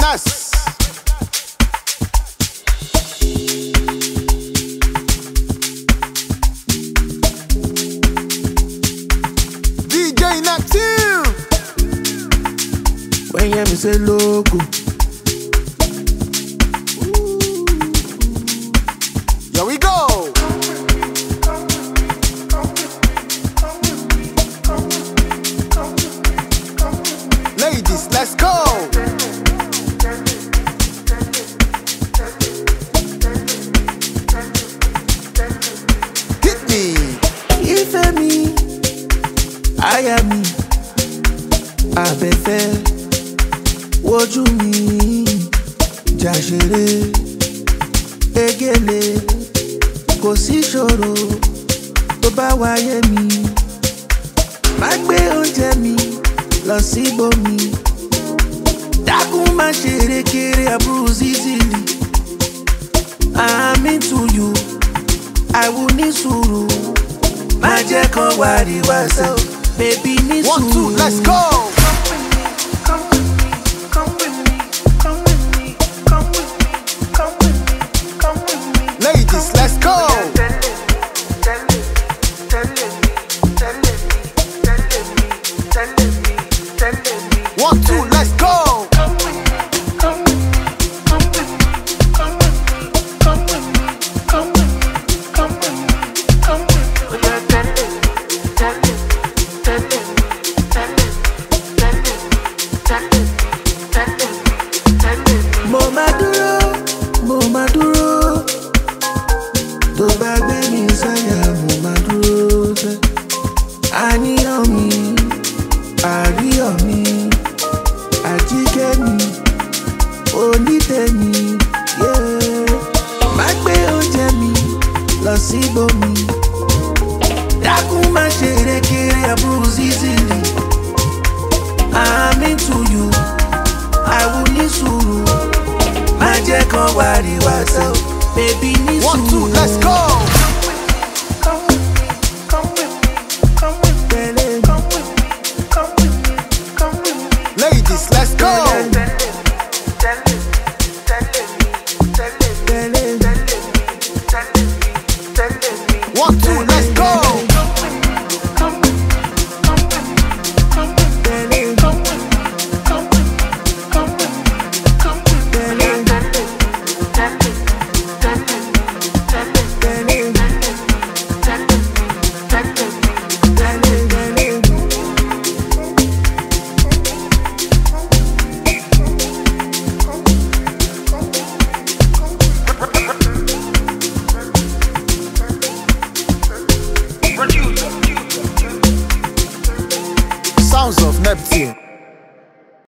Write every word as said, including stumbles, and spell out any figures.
Yes. D J Natil. When you hear me say logo, here we go. Ladies, let's go. Hit me. ìfẹ́ mi, aya mi, abẹ́fẹ́, wojú mi, jàṣeré, egéle, kò sí ṣòro tó bá wáyé mi. Má gbé oúnjẹ mi lọ síbòmí, dákun má ṣeré kéré àbúrò zizili. I'm into you, I will ní sùúrù. Má jẹ́ kán wariwo sẹ́, baby ní sùúrù. One, two, let's go. Ladies, let's go. One, two, let's go. Mo máa dúró, mo máa dúró. Tó bá gbé mi sáyà, mo máa dúró sẹ́. Àníyàn mi, àríyọ̀ mi, àjíkẹ́ mi, onítẹ̀mí, yeah. Má gbé oúnjẹ mi lọ síbòmí, dákun má ṣeré kéré àbúrò zizili. I'm into you, I will ní sùúrù. Má jẹ́ kán wariwo sẹ́, baby ní sùúrù. One, two, let's go. Ladies, let's go. One, two, let's go. Sounds of Neptune.